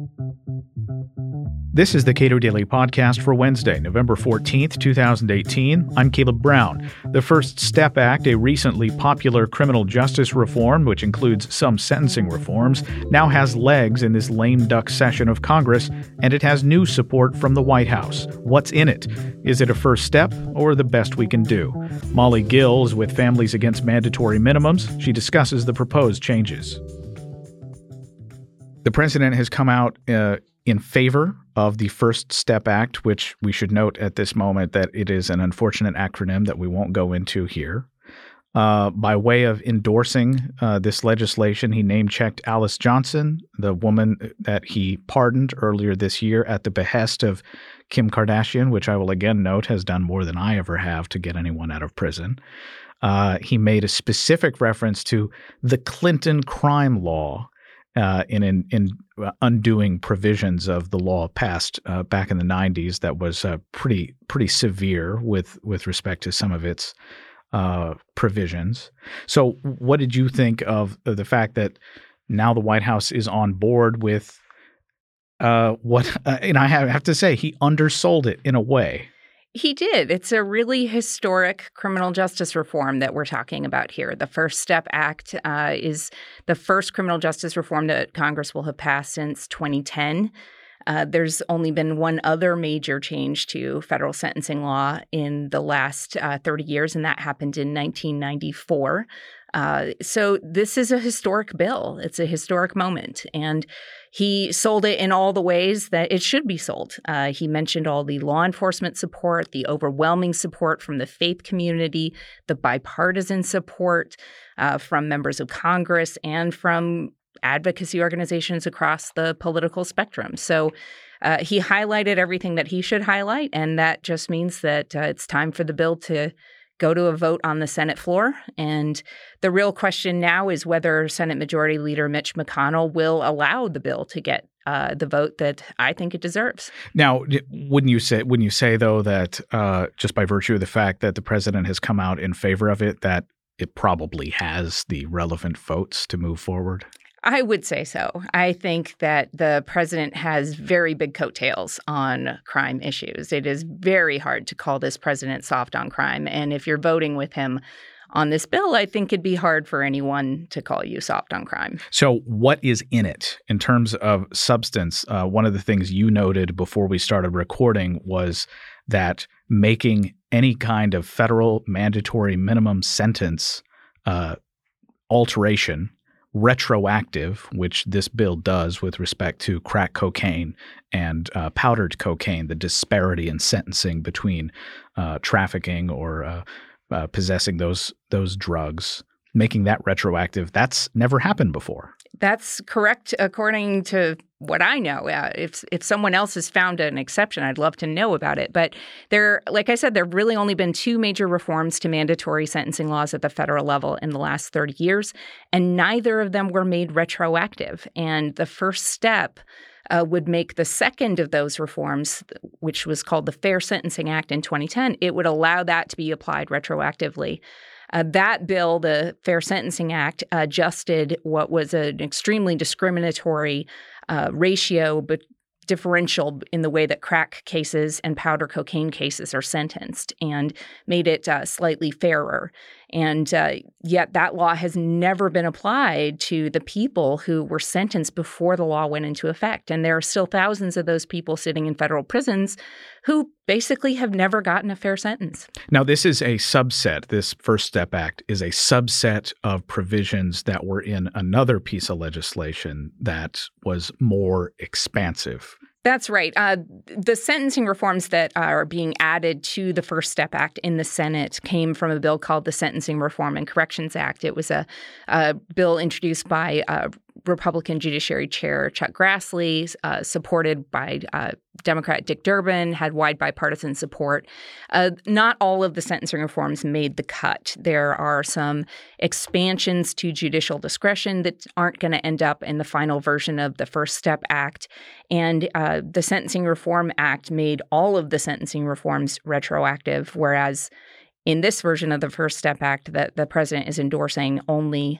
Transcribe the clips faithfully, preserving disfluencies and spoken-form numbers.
This is the Cato Daily Podcast for Wednesday, November fourteenth, twenty eighteen. I'm Caleb Brown. The First Step Act, a recently popular criminal justice reform, which includes some sentencing reforms, now has legs in this lame duck session of Congress, and it has new support from the White House. What's in it? Is it a first step or the best we can do? Molly Gill is with Families Against Mandatory Minimums. She discusses the proposed changes. The president has come out uh, in favor of the First Step Act, which we should note at this moment that it is an unfortunate acronym that we won't go into here. Uh, by way of endorsing uh, this legislation, he name-checked Alice Johnson, the woman that he pardoned earlier this year at the behest of Kim Kardashian, which I will again note has done more than I ever have to get anyone out of prison. Uh, he made a specific reference to the Clinton crime law, Uh, in, in in undoing provisions of the law passed uh, back in the nineties that was uh, pretty pretty severe with with respect to some of its uh, provisions. So, what did you think of, of the fact that now the White House is on board with uh, what? Uh, and I have, have to say, he undersold it in a way. He did. It's a really historic criminal justice reform that we're talking about here. The First Step Act uh, is the first criminal justice reform that Congress will have passed since twenty ten. Uh, there's only been one other major change to federal sentencing law in the last uh, thirty years, and that happened in nineteen ninety-four. Uh, so this is a historic bill. It's a historic moment. And he sold it in all the ways that it should be sold. Uh, he mentioned all the law enforcement support, the overwhelming support from the faith community, the bipartisan support uh, from members of Congress and from advocacy organizations across the political spectrum. So uh, he highlighted everything that he should highlight, and that just means that uh, it's time for the bill to go to a vote on the Senate floor. And the real question now is whether Senate Majority Leader Mitch McConnell will allow the bill to get uh, the vote that I think it deserves. Now, wouldn't you say, wouldn't you say though, that uh, just by virtue of the fact that the president has come out in favor of it, that it probably has the relevant votes to move forward? I would say so. I think that the president has very big coattails on crime issues. It is very hard to call this president soft on crime. And if you're voting with him on this bill, I think it'd be hard for anyone to call you soft on crime. So what is in it in terms of substance? Uh, one of the things you noted before we started recording was that making any kind of federal mandatory minimum sentence uh, alteration retroactive, which this bill does with respect to crack cocaine and uh, powdered cocaine, the disparity in sentencing between uh, trafficking or uh, uh, possessing those those drugs, making that retroactive, that's never happened before. That's correct, according to what I know. Uh, if if someone else has found an exception, I'd love to know about it. But there, like I said, there have really only been two major reforms to mandatory sentencing laws at the federal level in the last thirty years, and neither of them were made retroactive. And the first step uh, would make the second of those reforms, which was called the Fair Sentencing Act in twenty ten, it would allow that to be applied retroactively. Uh, that bill, the Fair Sentencing Act, adjusted what was an extremely discriminatory uh, ratio, but differential in the way that crack cases and powder cocaine cases are sentenced, and made it uh, slightly fairer. And uh, yet that law has never been applied to the people who were sentenced before the law went into effect. And there are still thousands of those people sitting in federal prisons who basically have never gotten a fair sentence. Now, this is a subset. This First Step Act is a subset of provisions that were in another piece of legislation that was more expansive. That's right. Uh, the sentencing reforms that are being added to the First Step Act in the Senate came from a bill called the Sentencing Reform and Corrections Act. It was a, a bill introduced by uh, Republican Judiciary Chair Chuck Grassley, uh, supported by uh, Democrat Dick Durbin, had wide bipartisan support. Uh, not all of the sentencing reforms made the cut. There are some expansions to judicial discretion that aren't going to end up in the final version of the First Step Act. And uh, the Sentencing Reform Act made all of the sentencing reforms retroactive, whereas in this version of the First Step Act that the president is endorsing, only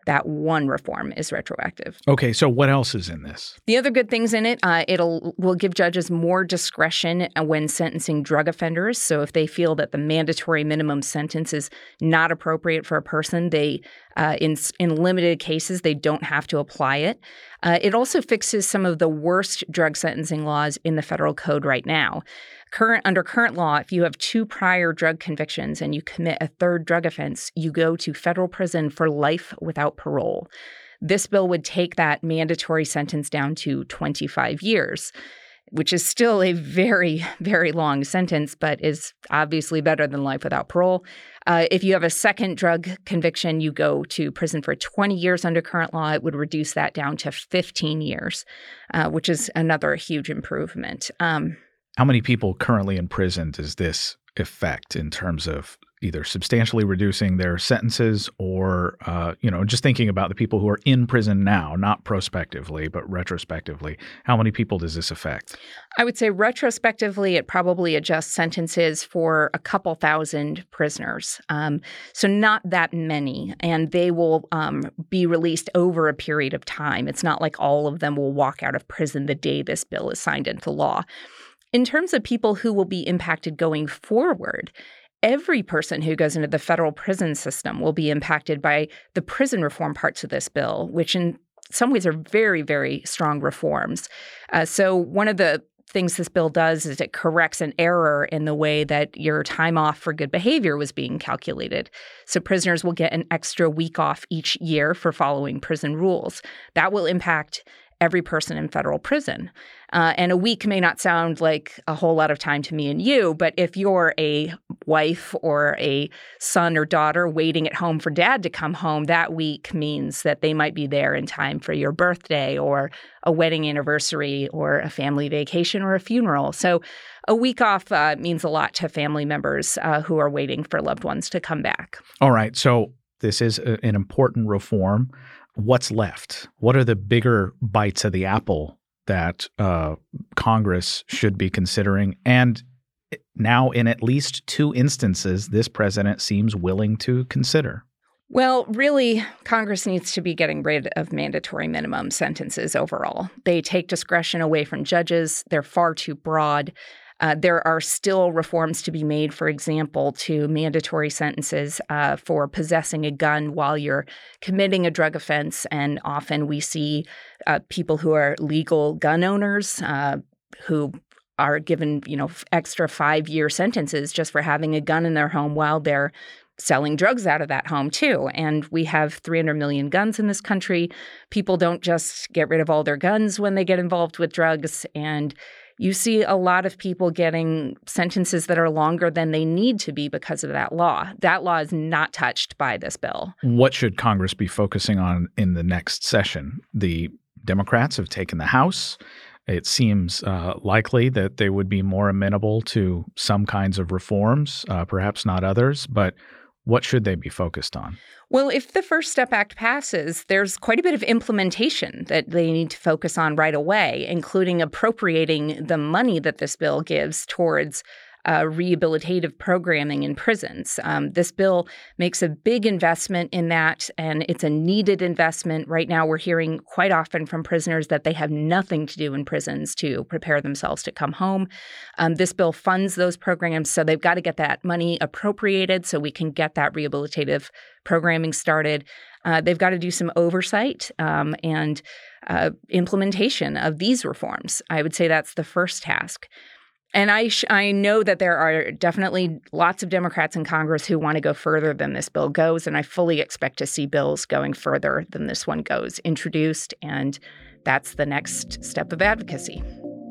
that one reform is retroactive. Okay, so what else is in this? The other good things in it, uh, it'll will give judges more discretion when sentencing drug offenders. So if they feel that the mandatory minimum sentence is not appropriate for a person, they uh, in in limited cases they don't have to apply it. Uh, it also fixes some of the worst drug sentencing laws in the federal code right now. Current under current law, if you have two prior drug convictions and you commit a third drug offense, you go to federal prison for life without parole. This bill would take that mandatory sentence down to twenty-five years, which is still a very, very long sentence, but is obviously better than life without parole. Uh, if you have a second drug conviction, you go to prison for twenty years under current law. It would reduce that down to fifteen years, uh, which is another huge improvement. Um, How many people currently in prison does this affect in terms of either substantially reducing their sentences or, uh, you know, just thinking about the people who are in prison now, not prospectively, but retrospectively? How many people does this affect? I would say retrospectively, it probably adjusts sentences for a couple thousand prisoners. Um, so not that many. And they will um, be released over a period of time. It's not like all of them will walk out of prison the day this bill is signed into law. In terms of people who will be impacted going forward, every person who goes into the federal prison system will be impacted by the prison reform parts of this bill, which in some ways are very, very strong reforms. Uh, so one of the things this bill does is it corrects an error in the way that your time off for good behavior was being calculated. So prisoners will get an extra week off each year for following prison rules. That will impact every person in federal prison. Uh, and a week may not sound like a whole lot of time to me and you, but if you're a wife or a son or daughter waiting at home for dad to come home, that week means that they might be there in time for your birthday or a wedding anniversary or a family vacation or a funeral. So a week off uh, means a lot to family members uh, who are waiting for loved ones to come back. All right. So this is a, an important reform. What's left? What are the bigger bites of the apple that uh, Congress should be considering? And now, in at least two instances, this president seems willing to consider. Well, really, Congress needs to be getting rid of mandatory minimum sentences overall. They take discretion away from judges. They're far too broad. Uh, there are still reforms to be made, for example, to mandatory sentences uh, for possessing a gun while you're committing a drug offense. And often we see uh, people who are legal gun owners uh, who are given, you know, extra five-year sentences just for having a gun in their home while they're selling drugs out of that home, too. And we have three hundred million guns in this country. People don't just get rid of all their guns when they get involved with drugs. And you see a lot of people getting sentences that are longer than they need to be because of that law. That law is not touched by this bill. What should Congress be focusing on in the next session? The Democrats have taken the House. It seems uh, likely that they would be more amenable to some kinds of reforms, uh, perhaps not others, but what should they be focused on? Well, if the First Step Act passes, there's quite a bit of implementation that they need to focus on right away, including appropriating the money that this bill gives towards uh, rehabilitative programming in prisons. Um, this bill makes a big investment in that, and it's a needed investment. Right now, we're hearing quite often from prisoners that they have nothing to do in prisons to prepare themselves to come home. Um, this bill funds those programs, so they've got to get that money appropriated so we can get that rehabilitative programming started. Uh, they've got to do some oversight um, and uh, implementation of these reforms. I would say that's the first task. And I sh- I know that there are definitely lots of Democrats in Congress who want to go further than this bill goes, and I fully expect to see bills going further than this one goes introduced, and that's the next step of advocacy.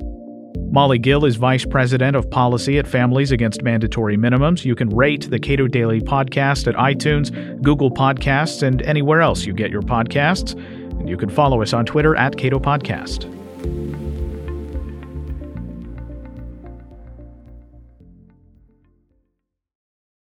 Molly Gill is Vice President of Policy at Families Against Mandatory Minimums. You can rate the Cato Daily Podcast at iTunes, Google Podcasts, and anywhere else you get your podcasts. And you can follow us on Twitter at Cato Podcast.